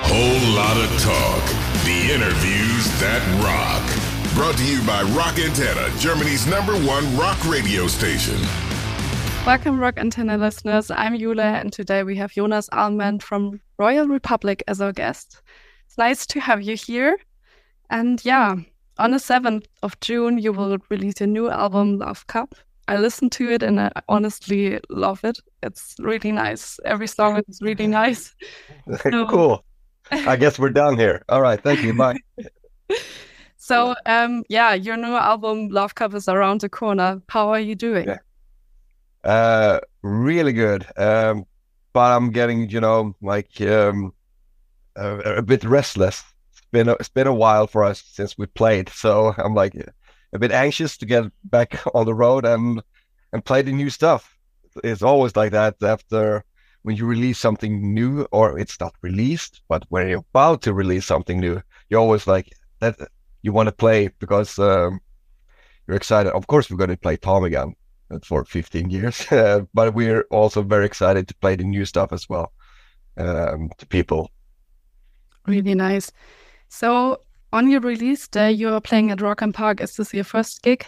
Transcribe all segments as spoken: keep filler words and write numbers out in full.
Whole lot of talk. The interviews that rock. Brought to you by Rock Antenna, Germany's number one rock radio station. Welcome, Rock Antenna listeners. I'm Yula, and today we have Jonas Almend from Royal Republic as our guest. It's nice to have you here. And yeah, on the seventh of June, you will release your new album, Love Cup. I listened to it and I honestly love it. It's really nice. Every song is really nice. So, cool. I guess we're done here. All right. Thank you. Bye. So, um, yeah, your new album, Love Cup, is around the corner. How are you doing? Yeah. Uh, really good. Um, but I'm getting, you know, like um, a, a bit restless. It's been a, it's been a while for us since we played, so I'm like a bit anxious to get back on the road and and play the new stuff. It's always like that after when you release something new, or it's not released, but when you're about to release something new, you're always like that. You want to play because um, you're excited. Of course, we're going to play Tom again for fifteen years, but we're also very excited to play the new stuff as well um, to people. Really nice. So on your release day, you are playing at Rock am Park. Is this your first gig?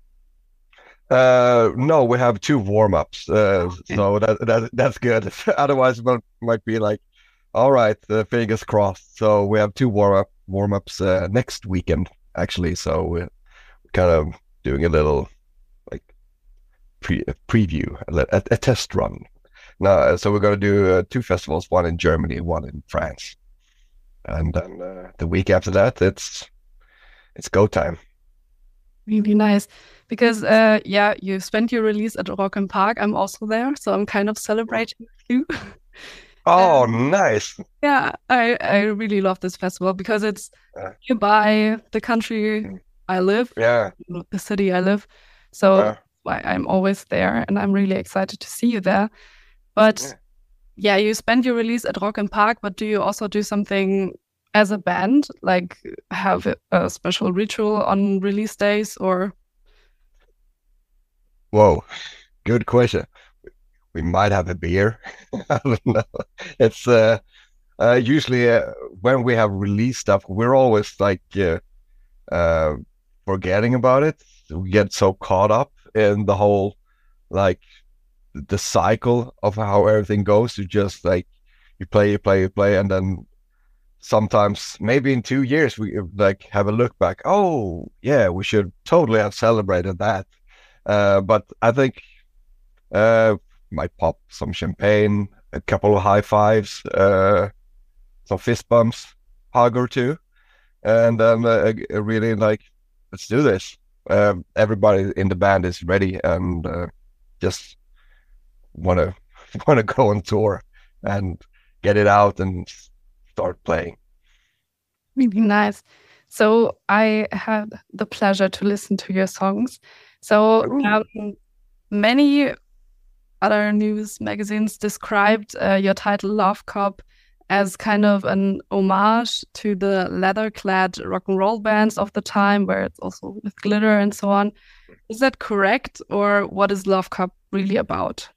Uh, no, we have two warm-ups, uh, okay. so that, that that's good. Otherwise, it might be like, all right, uh, fingers crossed. So we have two warm-up warm-ups uh, next weekend, actually. So we're kind of doing a little like pre a preview, a, a test run. Now, so we're going to do uh, two festivals, one in Germany and one in France. And then uh, the week after that, it's it's go time. Really nice. Because, uh, yeah, you spent your release at Rock am Park. I'm also there, so I'm kind of celebrating with you. Oh, um, nice. Yeah, I, I really love this festival because it's uh, nearby the country I live, yeah, the city I live. So uh, why I'm always there, and I'm really excited to see you there. But yeah. yeah, you spend your release at Rock am Park, but do you also do something as a band, like have a special ritual on release days, or? Whoa, good question. We might have a beer. I don't know. It's uh, uh, usually uh, when we have release stuff, we're always like uh, uh, forgetting about it. We get so caught up in the whole, like, the cycle of how everything goes. You just like, you play, you play, you play, and then sometimes maybe in two years we like have a look back. Oh, yeah, we should totally have celebrated that. Uh, but I think uh, might pop some champagne, a couple of high fives, uh, some fist bumps, hug or two, and then uh, really like, let's do this. Uh, everybody in the band is ready and uh, just wanna wanna go on tour and get it out and start playing. Really nice. So I had the pleasure to listen to your songs. So um, many other news magazines described uh, your title Love Cup as kind of an homage to the leather-clad rock and roll bands of the time, where it's also with glitter and so on. Is that correct, or what is Love Cup really about?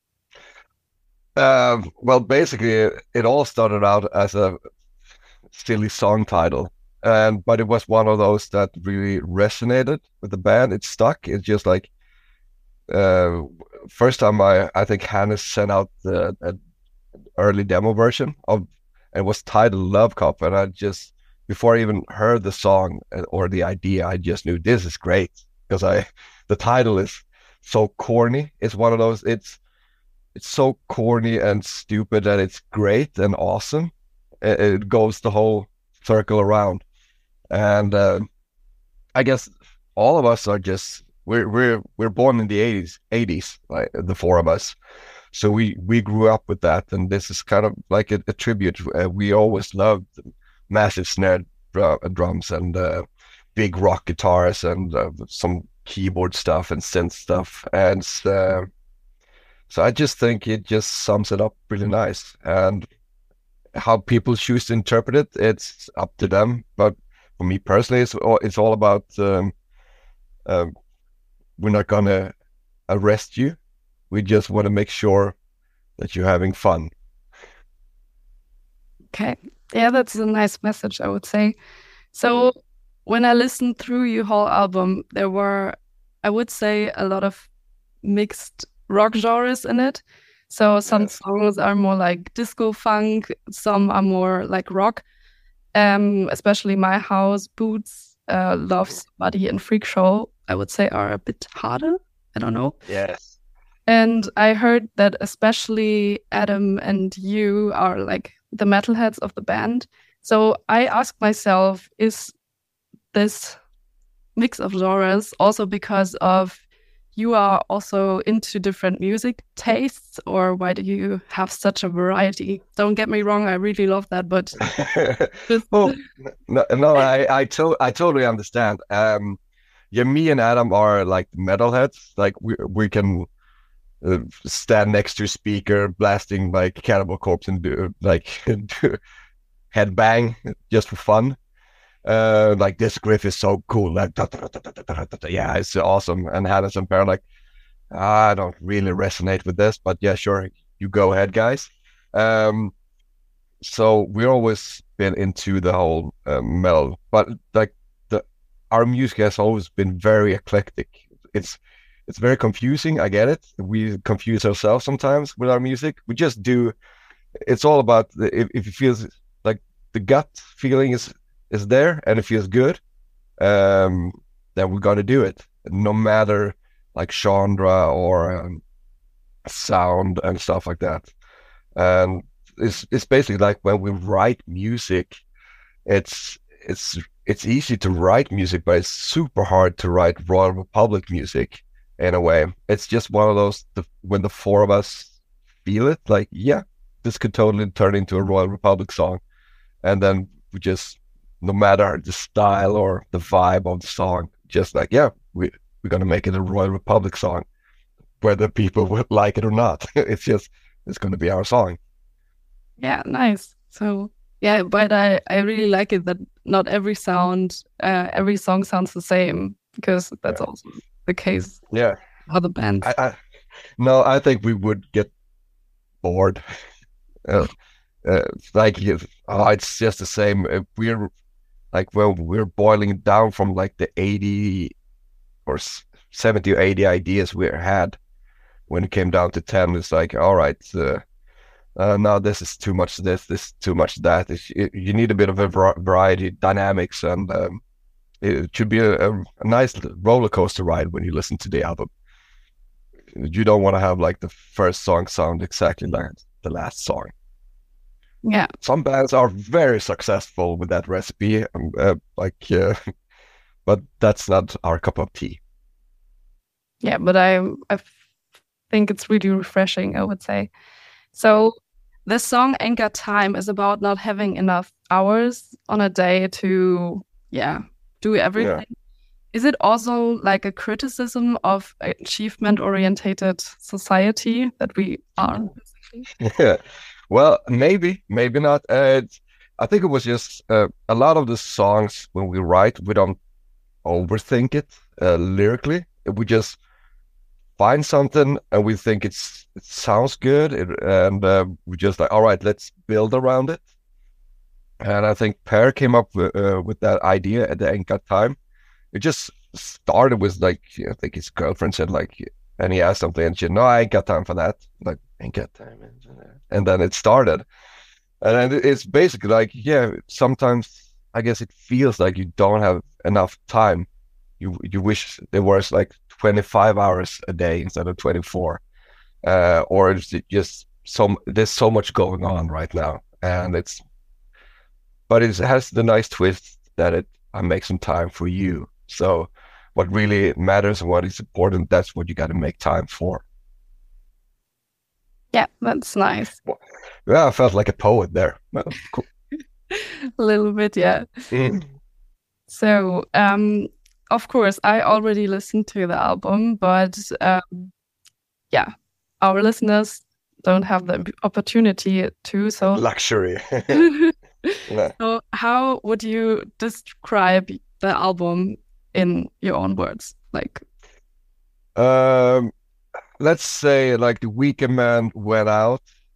Uh, well, basically, it all started out as a silly song title. And but it was one of those that really resonated with the band. It stuck. It's just like uh, first time I I think Hannes sent out the a early demo version of, and it was titled Love Cup, and I just before I even heard the song or the idea, I just knew this is great because I the title is so corny. It's one of those. It's it's so corny and stupid that it's great and awesome. It, it goes the whole circle around. And uh, I guess all of us are just we're we're we're born in the eighties, eighties, like the four of us. So we we grew up with that, and this is kind of like a, a tribute. Uh, we always loved massive snare drum, drums and uh, big rock guitars and uh, some keyboard stuff and synth stuff, and uh, so I just think it just sums it up really nice. And how people choose to interpret it, it's up to them, but for me personally, it's all, it's all about um, um, we're not gonna arrest you. We just want to make sure that you're having fun. Okay, Yeah, that's a nice message, I would say. So when I listened through your whole album, there were, I would say, a lot of mixed rock genres in it. So some Yes. songs are more like disco funk, some are more like rock. Um, especially My House, Boots, uh, Love Somebody, and Freak Show, I would say are a bit harder. I don't know. Yes. And I heard that especially Adam and you are like the metalheads of the band. So I asked myself, is this mix of genres also because of you are also into different music tastes, or why do you have such a variety? Don't get me wrong, I really love that, but just Oh, no, no, I, I, to I totally understand. Um, yeah, me and Adam are like metalheads. Like we, we can uh, stand next to a speaker, blasting like Cannibal Corpse and do like do headbang just for fun. Uh, like this riff is so cool. Like da, da, da, da, da, da, da, da. Yeah, it's awesome. And Hannes and Per like, I don't really resonate with this, but yeah, sure, you go ahead, guys. Um, so we've always been into the whole uh, metal, but like the our music has always been very eclectic. It's it's very confusing. I get it. We confuse ourselves sometimes with our music. We just do. It's all about the, if if it feels like the gut feeling is is there and it feels good, um, then we're gonna do it, no matter like genre or um, sound and stuff like that. And it's it's basically like when we write music, it's it's it's easy to write music, but it's super hard to write Royal Republic music in a way. It's just one of those the, when the four of us feel it, like yeah, this could totally turn into a Royal Republic song, and then we just no matter the style or the vibe of the song, just like yeah, we we're gonna make it a Royal Republic song, whether people would like it or not. It's just it's gonna be our song. yeah, nice. So yeah, but I I really like it that not every sound, uh, every song sounds the same, because that's Yeah. also the case Yeah. with other bands. I, I no, I think we would get bored. Uh, uh, like if, oh, it's just the same. If we're like when we're boiling it down from like the eighty or s- seventy or eighty ideas we had when it came down to ten, it's like, all right, uh, uh, now this is too much this, this is too much that. It's, it, you need a bit of a var- variety, dynamics, and um, it should be a, a, a nice roller coaster ride when you listen to the album. You don't want to have like the first song sound exactly like the last song. Yeah, Some bands are very successful with that recipe, um, uh, like, uh, but that's not our cup of tea. yeah, but I I think it's really refreshing, I would say. So the song Ain't Got Time is about not having enough hours on a day to, yeah, do everything. Yeah. Is it also like a criticism of achievement-orientated society that we are, basically? Yeah. Well, maybe, maybe not. Uh, it's, I think it was just uh, a lot of the songs when we write, we don't overthink it uh, lyrically. We just find something and we think it's it sounds good, it, and uh, we just like, all right, let's build around it. And I think Per came up with, uh, with that idea at the Ain't Got Time. It just started with like, I think his girlfriend said like, and he asked something and she said, no, I ain't got time for that. Like, ain't got time. And then it started. And then it's basically like, yeah, sometimes I guess it feels like you don't have enough time. You you wish there was like twenty-five hours a day instead of twenty-four. Uh, or it's just so there's so much going on right now. And it's but it has the nice twist that it I make some time for you. So what really matters and what is important, that's what you got to make time for. Yeah, that's nice. Yeah, I felt like a poet there. Well, cool. A little bit, yeah. Mm. So, um, of course, I already listened to the album, but um, yeah, our listeners don't have the opportunity to. So, Luxury. Yeah. so how would you describe the album in your own words? Like, Um, let's say like the Weekend Man went out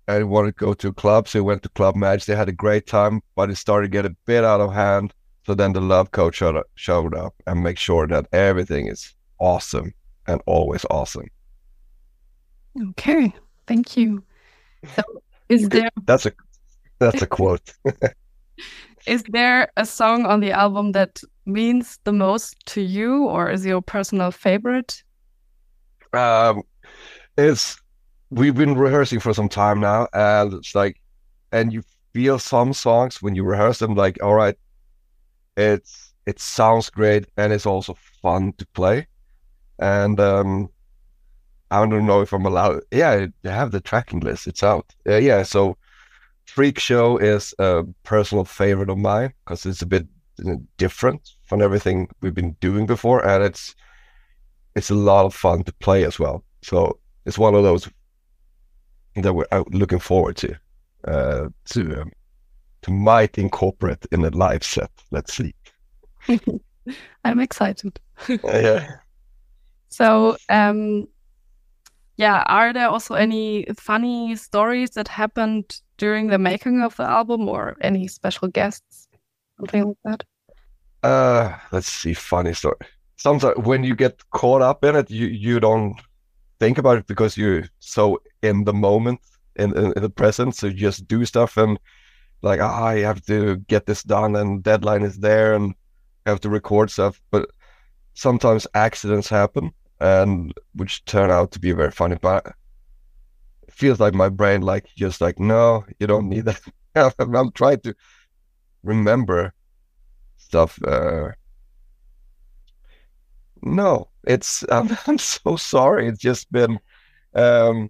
and he wanted to go to a club, so he went to Club Match. They had a great time, but it started to get a bit out of hand. So then the love coach showed up, showed up and make sure that everything is awesome and always awesome. Okay, thank you. So is there that's a that's a quote. Is there a song on the album that means the most to you, or is your personal favorite? Um, it's we've been rehearsing for some time now, and it's like, and you feel some songs when you rehearse them, like, all right, it's it sounds great, and it's also fun to play. And um, I don't know if I'm allowed. Yeah, I have the tracking list. It's out. Uh, yeah, so Freak Show is a personal favorite of mine because it's a bit you know, different from everything we've been doing before, and it's it's a lot of fun to play as well. So it's one of those that we're out looking forward to uh, to um, to might incorporate in a live set. Let's see. I'm excited. Yeah. So, um, yeah, are there also any funny stories that happened during the making of the album, or any special guests, something like that? Uh, let's see, funny story. Sometimes when you get caught up in it, you you don't think about it because you're so in the moment, in, in, in the present. So you just do stuff and like, ah, I have to get this done and deadline is there and I have to record stuff. But sometimes accidents happen and which turn out to be very funny. But it feels like my brain like just like, no, you don't need that. I'm trying to remember stuff. Uh, no, it's I'm, I'm so sorry. It's just been um,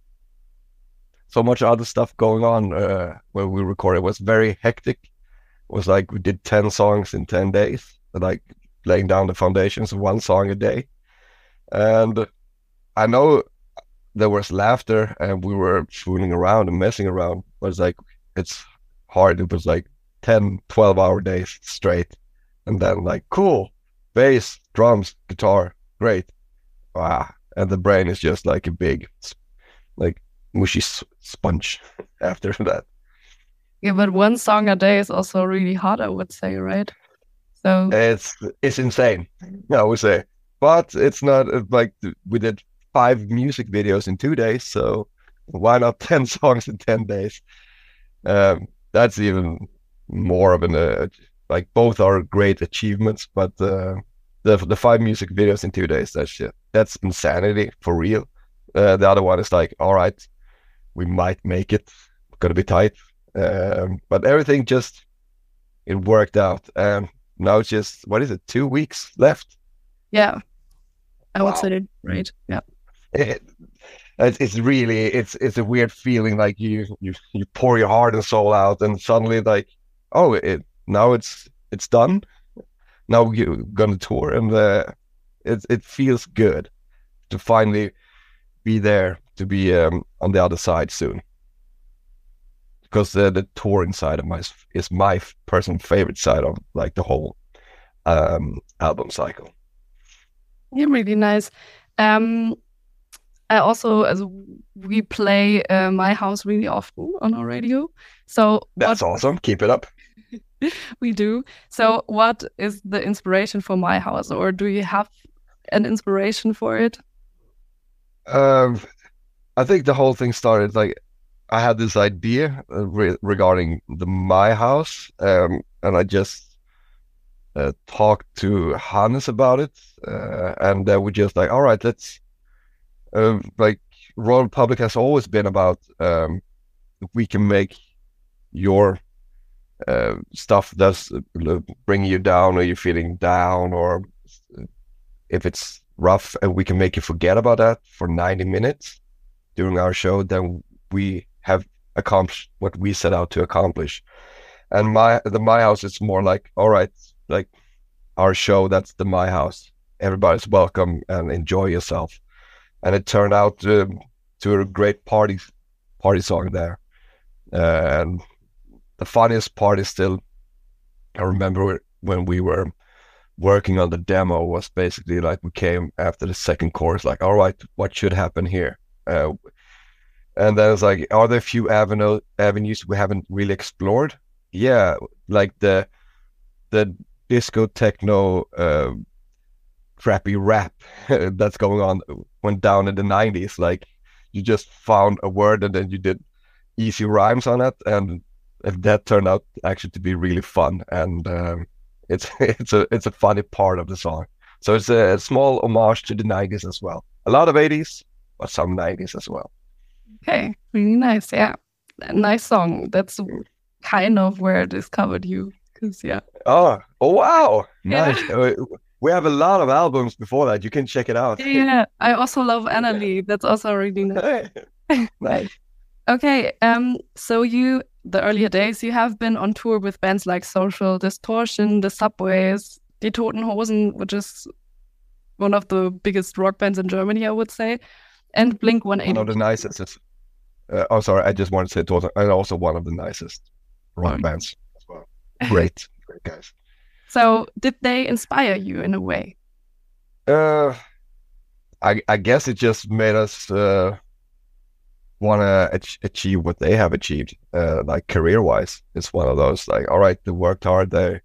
so much other stuff going on uh, when we recorded. It was very hectic. It was like we did ten songs in ten days, like laying down the foundations of one song a day. And I know there was laughter and we were fooling around and messing around, but it's like it's hard. It was like ten, twelve hour days straight. And then like, cool, bass, drums, guitar, great. Wow. And the brain is just like a big, like mushy sponge after that. Yeah, but one song a day is also really hard, I would say, right? So it's it's insane, I would say. But it's not like we did five music videos in two days, so why not ten songs in ten days? Um, that's even more of an uh, like both are great achievements, but uh, the the five music videos in two days, that's shit. That's insanity for real. Uh, the other one is like, all right, we might make it, gonna be tight, um, but everything just it worked out, and now it's just what is it, two weeks left? Yeah, I would Wow. say it, right. Yeah. It, it's it's really it's it's a weird feeling, like you you you pour your heart and soul out, and suddenly like, oh, it now it's it's done. Now we're gonna tour, and uh, it it feels good to finally be there, to be um, on the other side soon. Because uh, the touring side of my is my personal favorite side of like the whole um, album cycle. Yeah, really nice. Um, I also, as we play uh, My House really often on our radio. So That's what awesome. Keep it up. we do. So what is the inspiration for My House, or do you have an inspiration for it? Um, I think the whole thing started like I had this idea uh, re regarding the My House, um, and I just uh, talked to Hannes about it, uh, and then we just like, all right, let's uh, like Royal Republic has always been about um, if we can make your uh, stuff that's uh, bringing you down, or you're feeling down, or if it's rough, and we can make you forget about that for ninety minutes during our show, then we have accomplished what we set out to accomplish. And my the My House is more like, all right, like our show, that's the My House. Everybody's welcome and enjoy yourself. And it turned out to, to a great party party song there. Uh, and the funniest part is still, I remember when we were working on the demo, was basically like we came after the second chorus, like, all right, what should happen here? Uh, And then it's like, are there a few avenue avenues we haven't really explored? Yeah, like the the disco techno uh, crappy rap that's going on went down in the nineties. Like you just found a word and then you did easy rhymes on it, and that turned out actually to be really fun. And um, it's it's a it's a funny part of the song. So it's a, a small homage to the nineties as well. A lot of eighties, but some nineties as well. Okay, really nice. Yeah, a nice song. That's kind of where I discovered you. Cause yeah. Oh, oh wow, Yeah. nice. Uh, We have a lot of albums before that. You can check it out. Yeah, I also love Annalie. That's also really nice. Nice. Okay, um, so you, the earlier days, you have been on tour with bands like Social Distortion, The Subways, Die Toten Hosen, which is one of the biggest rock bands in Germany, I would say, and Blink one eighty-two. One of the nicest. Is, uh, oh, sorry, I just wanted to say Total, and also one of the nicest rock Oh. bands as well. Great, great guys. So did they inspire you in a way? Uh, I I guess it just made us uh want to ach- achieve what they have achieved, uh, like career-wise. It's one of those like, all right, they worked hard, they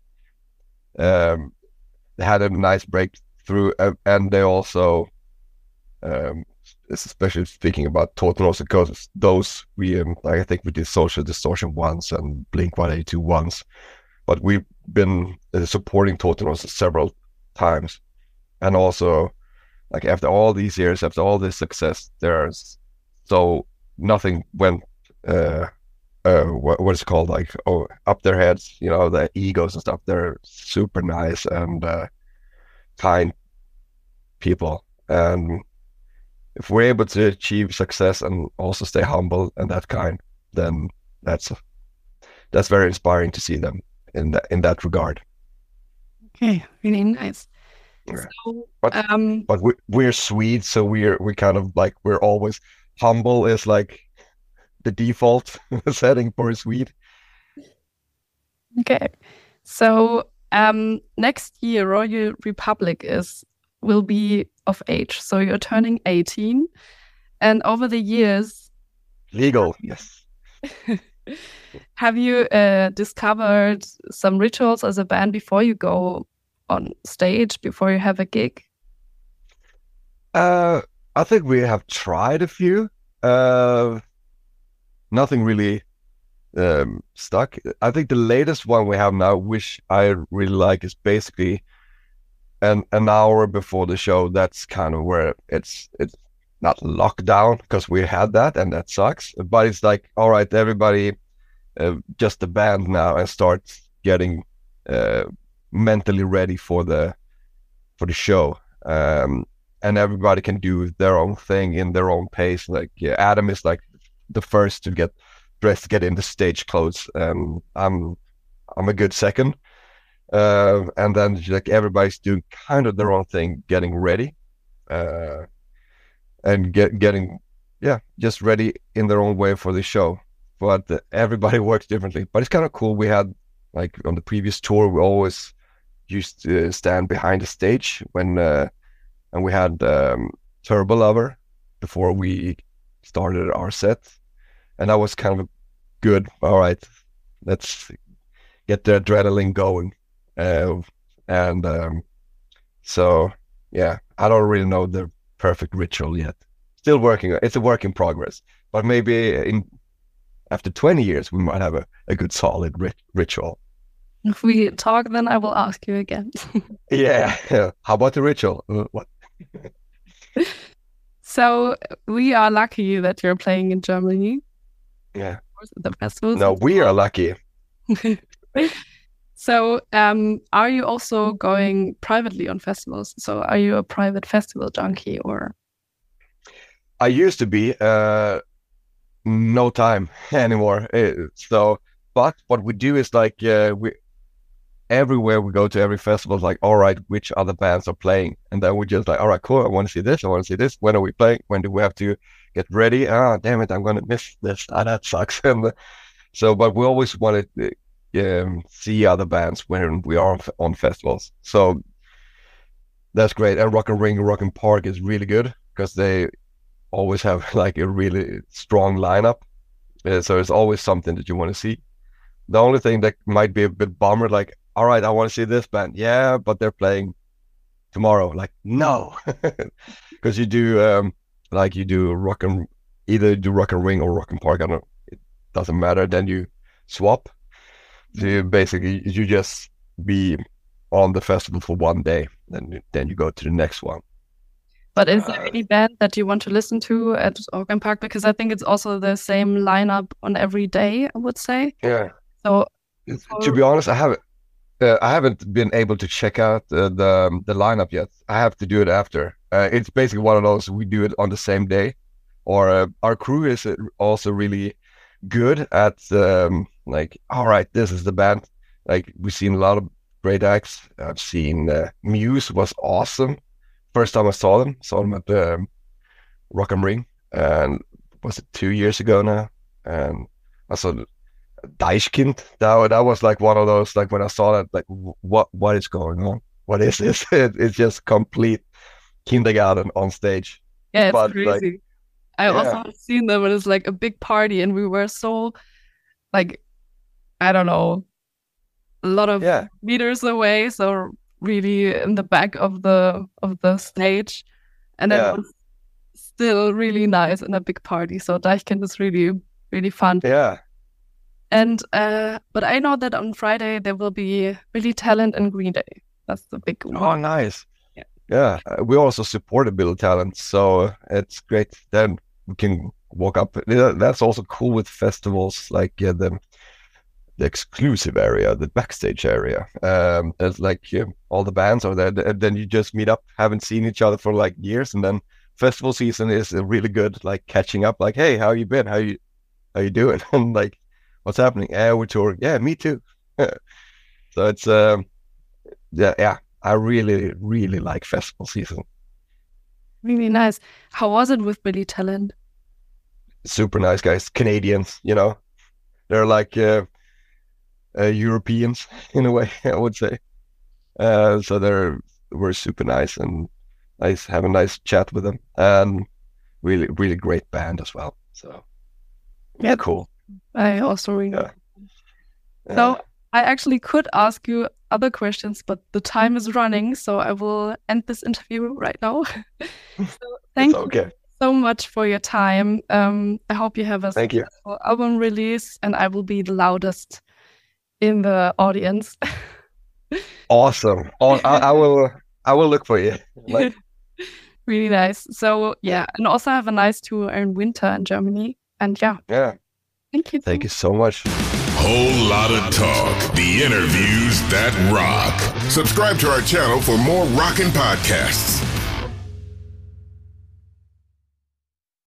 um they had a nice breakthrough, uh, and they also um especially speaking about Total Hosen, because those we um, like I think we did Social Distortion once and Blink one eighty-two once, but we've been uh, supporting Total Hosen several times, and also like after all these years, after all this success, there's so nothing went uh uh what, what is it called, like, oh, up their heads, you know, the egos and stuff. They're super nice and uh kind people, and if we're able to achieve success and also stay humble and that kind, then that's that's very inspiring to see them in that in that regard. Okay, really nice. Yeah. So, But um, but we, we're Swedes, so we're we kind of like we're always humble is like the default setting for a Swede. okay. So, um, next year, Royal Republic is will be of age. So you're turning eighteen, and over the years, Legal, yes. have you uh, discovered some rituals as a band before you go on stage, before you have a gig? Uh, I think we have tried a few. Uh, nothing really um, stuck. I think the latest one we have now, which I really like, is basically an an hour before the show. That's kind of where it's it's not lockdown, because we had that and that sucks. But it's like, all right, everybody, uh, just the band now, and start getting uh, mentally ready for the for the show. Um, and everybody can do their own thing in their own pace. Like, yeah, Adam is like the first to get dressed, get in the stage clothes. Um, I'm I'm a good second. Uh, and then like everybody's doing kind of their own thing, getting ready, uh, and get getting yeah, just ready in their own way for the show. But uh, everybody works differently. But it's kind of cool. We had like on the previous tour, we always used to stand behind the stage when, uh, and we had um, Turbo Lover before we started our set, and that was kind of good. All right, let's get the adrenaline going. Uh, and um, so, yeah, I don't really know the perfect ritual yet. Still working. It's a work in progress. But maybe in after twenty years, we might have a, a good solid rit- ritual. If we talk, then I will ask you again. Yeah. How about the ritual? Uh, what? So we are lucky that you're playing in Germany. Yeah. The festivals. No, we are lucky. So, um, are you also going privately on festivals? So, are you a private festival junkie, or? I used to be. Uh, no time anymore. Uh, so, but what we do is like uh, we everywhere we go to, every festival is like, all right, which other bands are playing, and then we just like, all right, cool. I want to see this. I want to see this. When are we playing? When do we have to get ready? Ah, damn it, I'm gonna miss this. Ah, that sucks. And uh, so, but we always wanted to um, see other bands when we are on, on festivals. So that's great. And Rock and Ring, Rock and Park is really good because they always have like a really strong lineup. Uh, so it's always something that you want to see. The only thing that might be a bit bummer, like, all right, I want to see this band. Yeah, but they're playing tomorrow. Like, no, because you do um, like you do rock and either do Rock and Ring or Rock and Park. I don't know. It doesn't matter. Then you swap. So you basically you just be on the festival for one day, then then you go to the next one. But is there any band that you want to listen to at Rock and Park? Because I think it's also the same lineup on every day, I would say. Yeah. So, to be honest, I haven't uh, I haven't been able to check out uh, the the lineup yet. I have to do it after. Uh, it's basically one of those we do it on the same day, or uh, our crew is also really good at um, like, all right, this is the band. Like we've seen a lot of great acts. I've seen uh, Muse was awesome. First time I saw them, saw them at the um, Rock am Ring, and was it two years ago now? And I saw Deichkind. That that was like one of those, like when I saw that, like what what is going on? What is this? It, it's just complete kindergarten on stage. Yeah, it's but, crazy. Like, I yeah. also have seen them, and it's like a big party, and we were so, like, I don't know, a lot of yeah. meters away, so really in the back of the of the stage, and yeah. it was still really nice in a big party. So Deichkind is really really fun. Yeah. And uh, but I know that on Friday there will be Billy Talent and Green Day. That's the big one. Oh, nice. Yeah. Yeah. Uh, we also supported Billy Talent, so it's great. Then we can walk up. That's also cool with festivals, like yeah, the the exclusive area, the backstage area. Um, it's like yeah, all the bands are there, and then you just meet up. Haven't seen each other for like years, and then festival season is really good. Like catching up. Like, hey, how you been? How you how you doing? And like, what's happening? Yeah, we're touring. Yeah, me too. So it's um, yeah, yeah. I really, really like festival season. Really nice. How was it with Billy Talent? Super nice guys, Canadians. You know, they're like uh, uh, Europeans in a way, I would say. Uh, so they're were super nice, and nice have a nice chat with them, and really, really great band as well. So yeah, cool. I also really. Yeah. Yeah. So I actually could ask you other questions, but the time is running, so I will end this interview right now. So thank okay. you so much for your time. Um, I hope you have a thank successful you. album release, and I will be the loudest in the audience. Awesome. Oh, I, I will. I will look for you. Like... Really nice. So yeah, and also have a nice tour in winter in Germany. And yeah. Yeah. Thank you. Thank you so much. Whole lot of talk. The interviews that rock. Subscribe to our channel for more rockin' podcasts.